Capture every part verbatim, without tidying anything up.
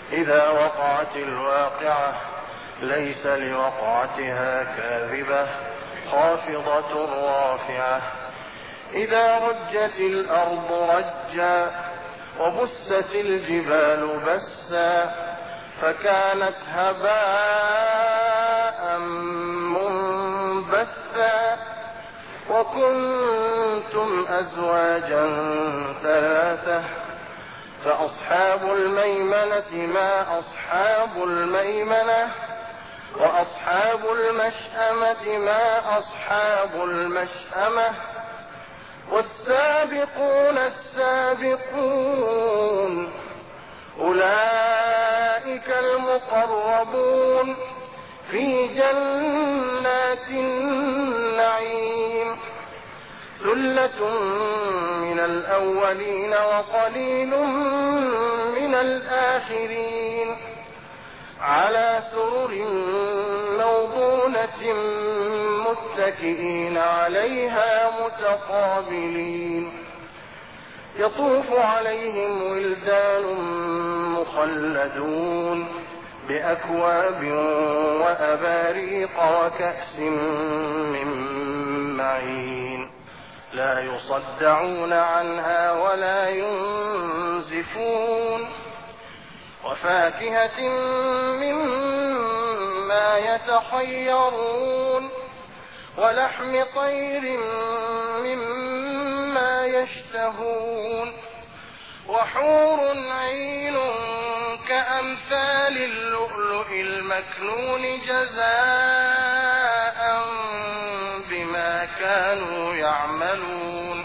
إذا وقعت الواقعة ليس لوقعتها كاذبة خافضة رافعة. إذا رجت الأرض رجا وبست الجبال بسا فكانت هباء منبثا وكنتم أزواجا ثلاثة فأصحاب الميمنة ما أصحاب الميمنة وأصحاب المشأمة ما أصحاب المشأمة والسابقون السابقون أولئك المقربون في جنات النعيم ثلة من الأولين وقليل من الآخرين على سرر موضونة متكئين عليها متقابلين يطوف عليهم ولدان مخلدون بأكواب وأباريق وكأس من معين لا يصدعون عنها ولا ينزفون وفاكهة مما يتخيرون ولحم طير مما يشتهون وحور عين كأمثال اللؤلؤ المكنون جزاء بما كانوا يعملون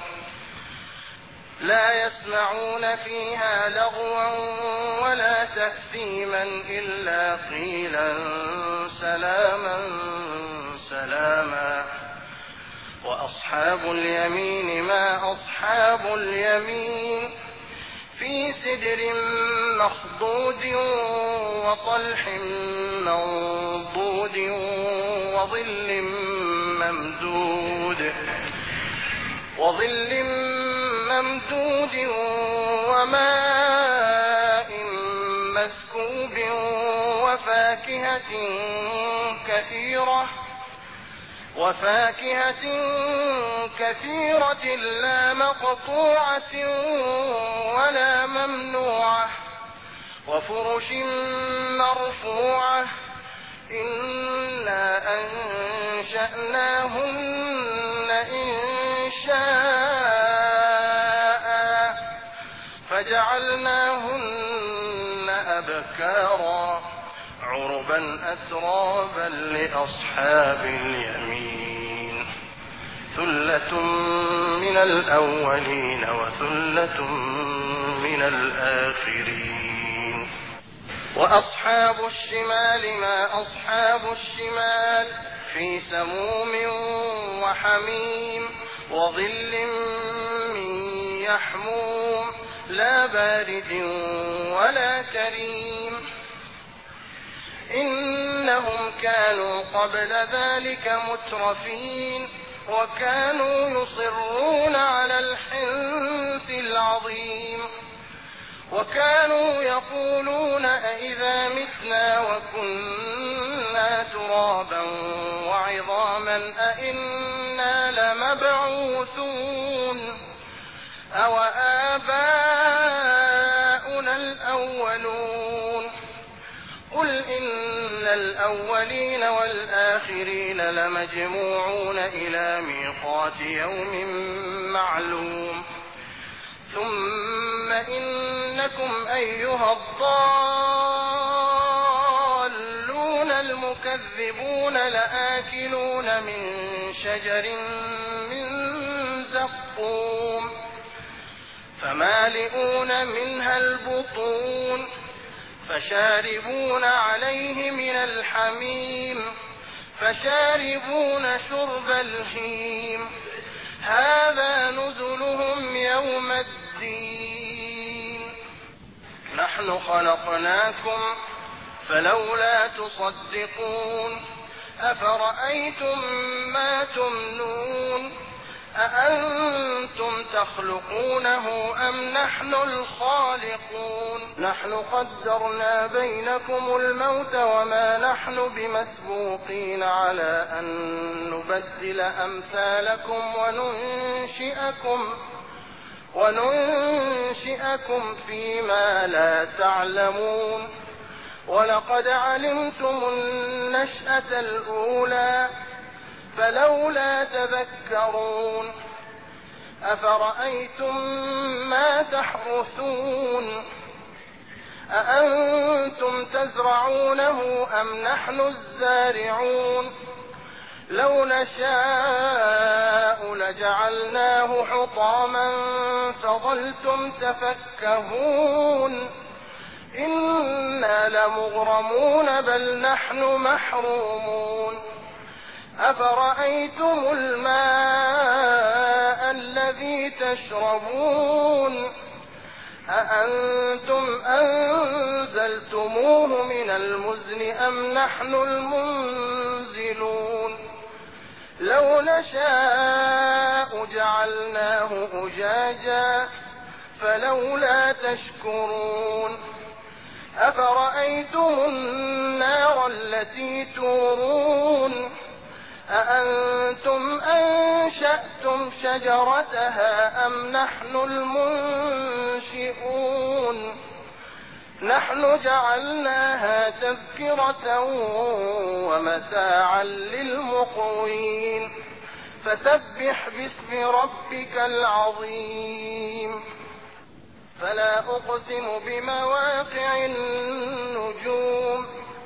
لا يسمعون فيها لغوا ولا تأثيما إلا قيلا سلاما سلاما وأصحاب اليمين ما أصحاب اليمين في سدر مخضود وطلح منضود وظل ممدود وظل ممدود وماء مسكوب وفاكهة كثيرة وفاكهة كثيرة لا مقطوعة ولا ممنوعة وفرش مرفوعة إنا أنشأناهن إنشاء فجعلناهن أبكارا عربا أترابا لأصحاب اليمين ثلة من الأولين وثلة من الآخرين وأصحاب الشمال ما أصحاب الشمال في سموم وحميم وظل من يحموم لا بارد ولا كريم إنهم كانوا قبل ذلك مترفين وكانوا يصرون على الحنث العظيم وكانوا يقولون أئذا متنا وكنا ترابا وعظاما أئنا لمبعوثون أو آباؤنا الأولون قل إن الأولين والآخرين لمجموعون إلى ميقات يوم معلوم ثم إنكم أيها الضالون المكذبون لآكلون من شجر من زقوم فمالئون منها البطون فشاربون عليه من الحميم فشاربون شرب الهيم هذا نزلهم يوم الدين نحن خلقناكم فلولا تصدقون أفرأيتم ما تمنون أأنتم تخلقونه أم نحن الخالقون نحن قدرنا بينكم الموت وما نحن بمسبوقين على أن نبدل أمثالكم وننشئكم وننشئكم فيما لا تعلمون ولقد علمتم النشأة الأولى فلولا تذكرون أفرأيتم ما تحرثون أأنتم تزرعونه أم نحن الزارعون لو نشاء لجعلناه حطاما فظلتم تفكهون إنا لمغرمون بل نحن محرومون أفرأيتم الماء الذي تشربون أأنتم أنزلتموه من المزن أم نحن المنزلون لو نشاء جعلناه أجاجا فلولا تشكرون أفرأيتم النار التي تورون أأنتم أنشأتم شجرتها أم نحن المنشئون نحن جعلناها تذكرة ومتاعا للمقوين فسبح باسم ربك العظيم فلا أقسم بمواقع النجوم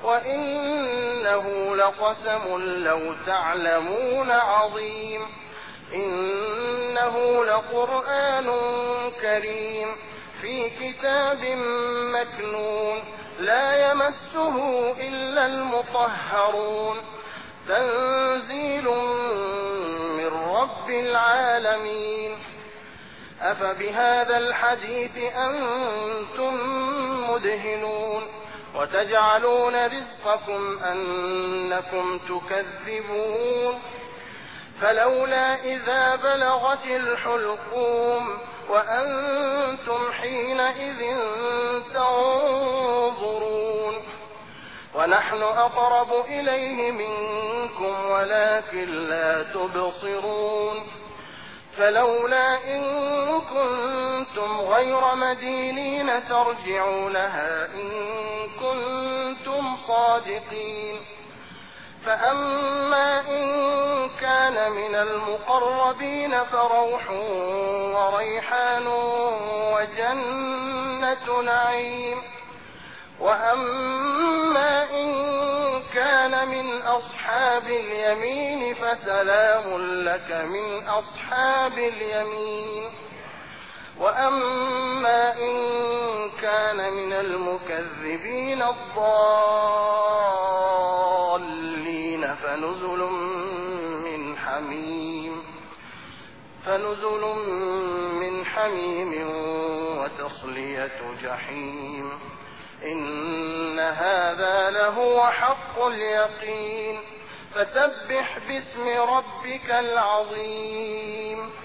وإنه لقسم لو تعلمون عظيم إنه لقرآن كريم في كتاب مكنون لا يمسه إلا المطهرون تنزيل من رب العالمين أفبهذا الحديث أنتم مدهنون وتجعلون رزقكم أنكم تكذبون فلولا إذا بلغت الحلقوم وأنتم حينئذ تنظرون ونحن أقرب إليه منكم ولكن لا تبصرون فلولا إن كنتم غير مدينين ترجعونها إن كنتم صادقين فأما إن كان من المقربين فروح وريحان وجنة نعيم وأما إن كان من أصحاب اليمين فسلام لك من أصحاب اليمين وأما إن كان من المكذبين الضالين فنزل من حميم فنزل من حميم وتصلية جحيم إن هذا لهو حق اليقين فسبح باسم ربك العظيم